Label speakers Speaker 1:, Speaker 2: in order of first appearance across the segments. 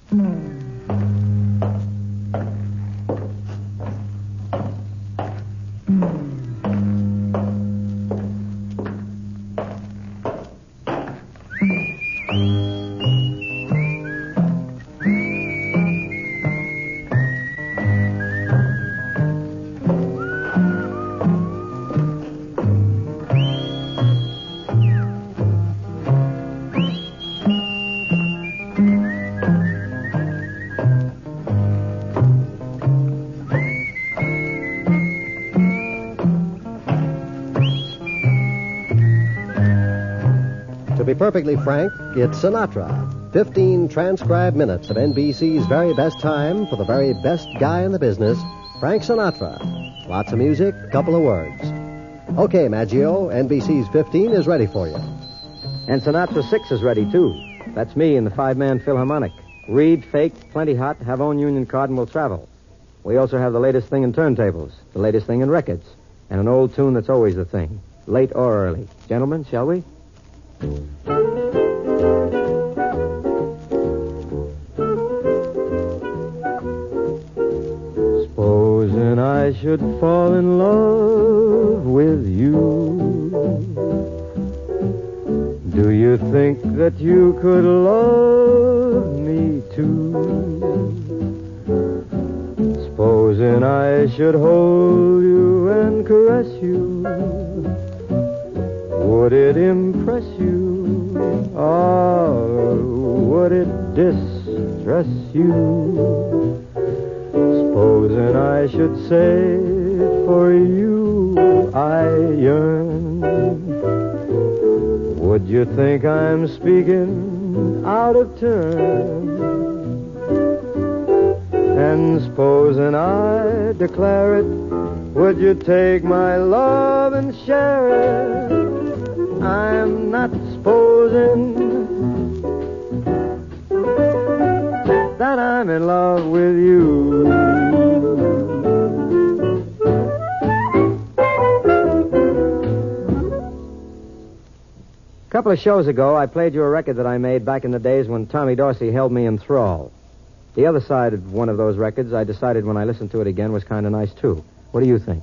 Speaker 1: To be perfectly frank, it's Sinatra. 15 transcribed minutes of NBC's very best time for the very best guy in the business, Frank Sinatra. Lots of music, couple of words. Okay, Maggio, NBC's 15 is ready for you.
Speaker 2: And Sinatra's 6 is ready, too. That's me in the 5-man Philharmonic. Read, fake, plenty hot, have own union card, and we'll travel. We also have the latest thing in turntables, the latest thing in records, and an old tune that's always the thing, late or early. Gentlemen, shall we? Supposing I should fall in love with you, do you think that you could love me too? Supposing I should hold you and caress you, would it impress you, or would it distress you? Supposing I should say, for you I yearn, would you think I'm speaking out of turn? And supposing I declare it, would you take my love and share it? I'm not supposing that I'm in love with you. A couple of shows ago, I played you a record that I made back in the days when Tommy Dorsey held me in thrall. The other side of one of those records, I decided when I listened to it again, was kind of nice, too. What do you think?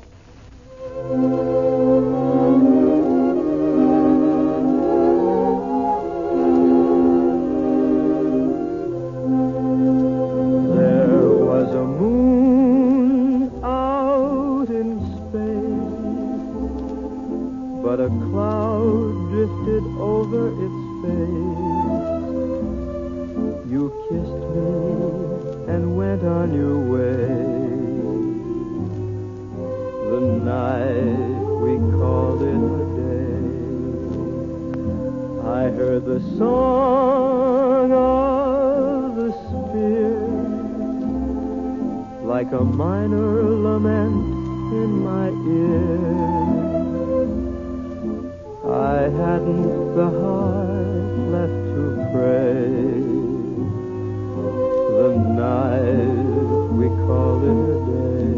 Speaker 3: But a cloud drifted over its face. You kissed me and went on your way. The night we called it a day. I heard the song of the spear, like a minor lament in my ear. I hadn't the heart left to pray. The night we called it a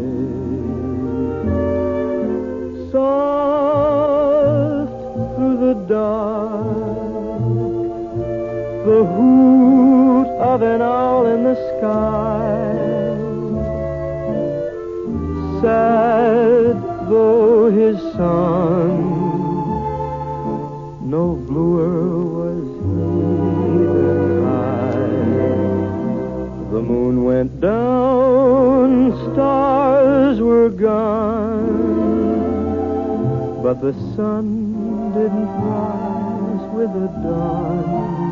Speaker 3: day. Soft through the dark, the hoot of an owl in the sky. Sad though his song, no bluer was he than I. The moon went down, stars were gone, but the sun didn't rise with the dawn.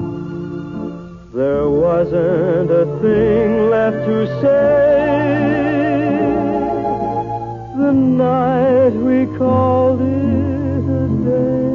Speaker 3: There wasn't a thing left to say. The night we called it a day.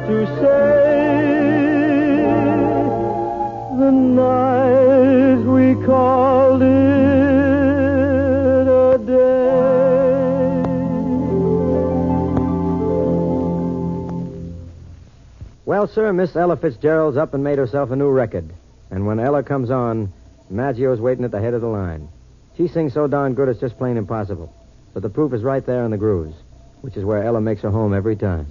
Speaker 3: to say the night we called it a day.
Speaker 2: Well, sir, Miss Ella Fitzgerald's up and made herself a new record. And when Ella comes on, Maggio's waiting at the head of the line. She sings so darn good it's just plain impossible. But the proof is right there in the grooves, which is where Ella makes her home every time.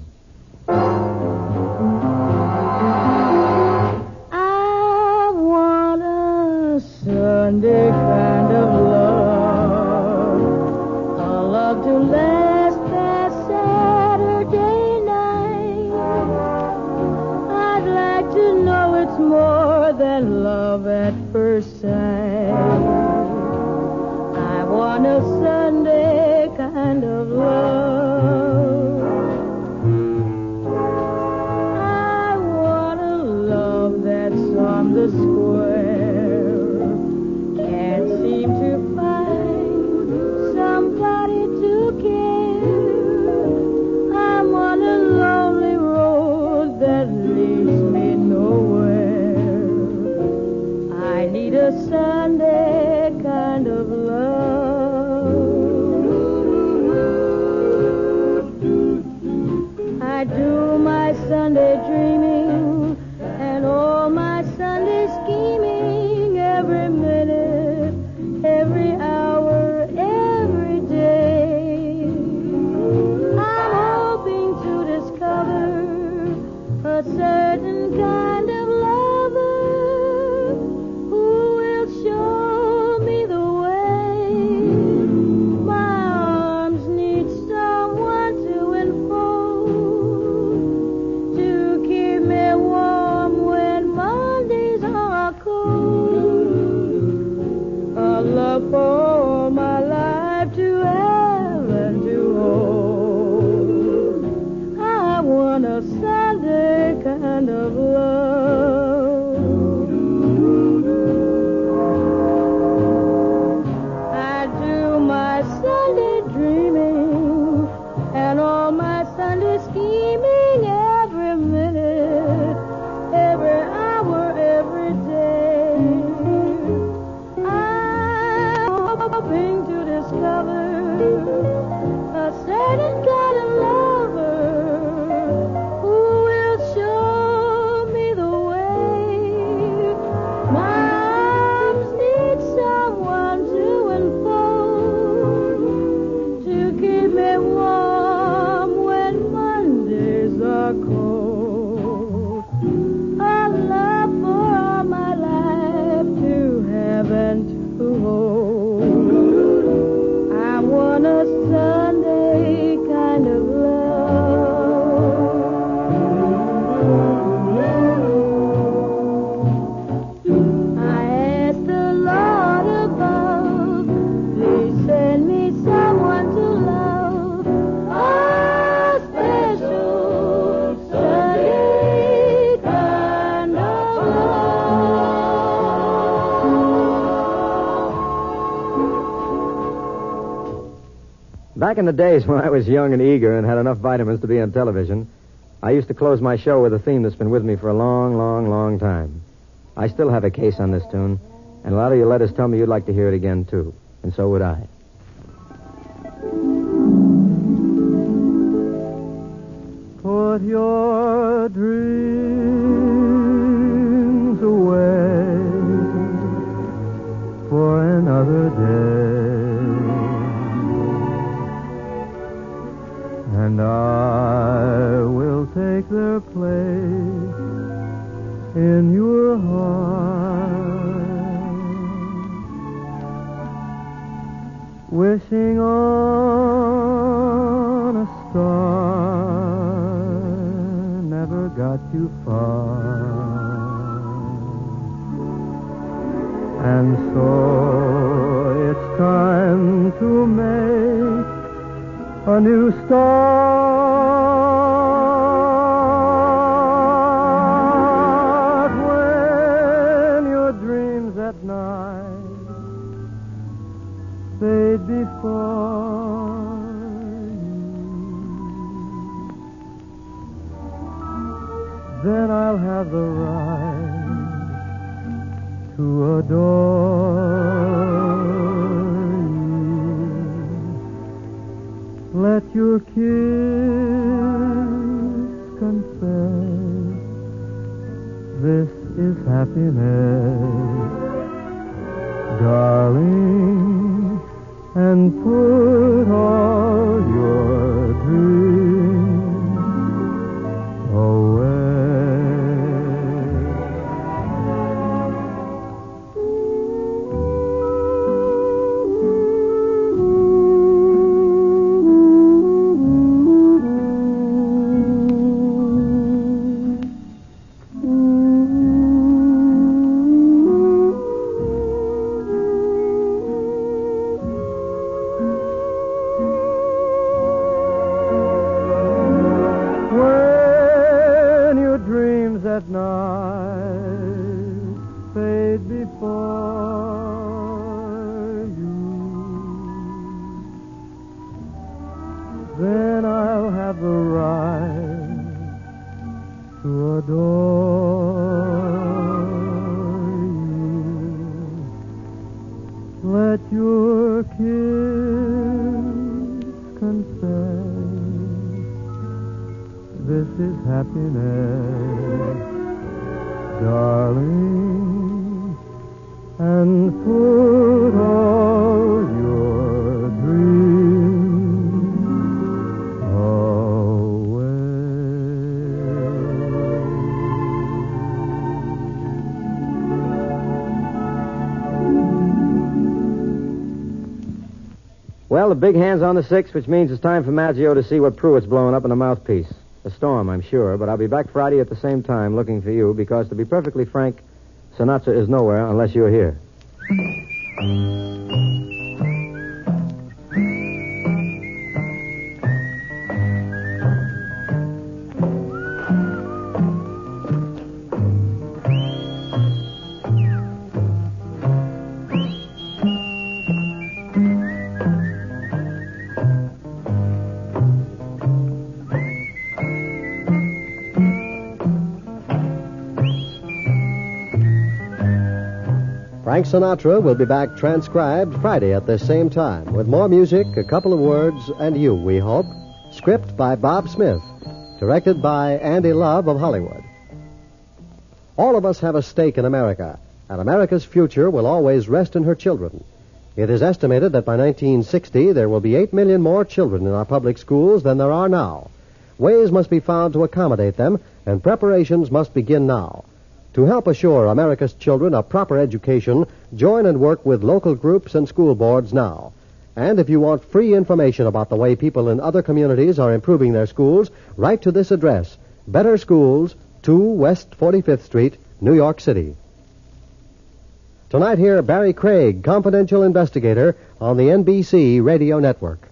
Speaker 4: I want a Sunday kind of love, a love to last past Saturday night. I'd like to know it's more than love at first sight. I want a Sunday kind of love. I want a love that's on the square. Can't seem to find somebody to care. I'm on a lonely road that leads me nowhere. I need a Sunday kind of love. I do my Sunday dreaming and all my Sunday scheming every minute, every hour, every day. I'm hoping to discover a certain kind of lover who will show me the way. My arms need someone to enfold, to keep me warm when Mondays are cold. A love for all my life to have and to hold. I want a Sunday kind of love. I do my Sunday dreaming and all my Sunday scheming every minute, every hour, every day. I'm hoping to discover a certain kind of lover who will show me the way. My arms need someone to enfold, to keep me warm when Mondays are cold. A love for all my life to have and to hold. I want a Sunday kind of love. I ask the Lord above, please send me someone to love. A special Sunday kind of love.
Speaker 2: Back in the days when I was young and eager and had enough vitamins to be on television, I used to close my show with a theme that's been with me for a long, long, long time. I still have a case on this tune, and a lot of you letters tell me you'd like to hear it again, too. And so would I.
Speaker 3: Put your dreams away for another day, and I will take their place in your heart, wishing on a star never got you far. And so it's time to make a new start when your dreams at night fade before you. then I'll have the right to adore you. Let your kiss confess this is happiness, darling, and put all your dreams away. At night fade before you, then I'll have the right to adore you. Let your kiss confess this is happiness, darling, and put all your dreams away.
Speaker 2: Well, the big hand's on the 6, which means it's time for Maggio to see what Pruitt's blowing up in the mouthpiece. A storm, I'm sure, but I'll be back Friday at the same time looking for you because, to be perfectly frank, Sinatra is nowhere unless you're here.
Speaker 1: Frank Sinatra will be back transcribed Friday at this same time with more music, a couple of words, and you, we hope. Script by Bob Smith. Directed by Andy Love of Hollywood. All of us have a stake in America, and America's future will always rest in her children. It is estimated that by 1960 there will be 8 million more children in our public schools than there are now. Ways must be found to accommodate them, and preparations must begin now. To help assure America's children a proper education, join and work with local groups and school boards now. And if you want free information about the way people in other communities are improving their schools, write to this address, Better Schools, 2 West 45th Street, New York City. Tonight, hear Barry Craig, confidential investigator on the NBC Radio Network.